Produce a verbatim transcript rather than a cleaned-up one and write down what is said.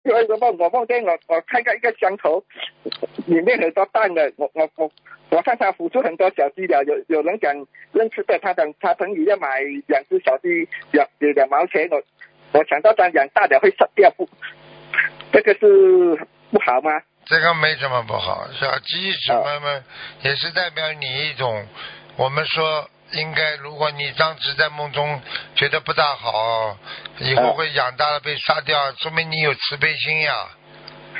因为我梦我梦见我我看到一个香头，里面很多蛋的，我我我我看他孵出很多小鸡了，有有人讲认识的，他等他等于要买两只小鸡两两毛钱，我我想到他养大了会杀掉，不，这个是不好吗？ 这个没什么不好，小鸡什么嘛，也是代表你一种，我们说应该，如果你当时在梦中觉得不大好，以后会养大了被杀掉，说明你有慈悲心呀。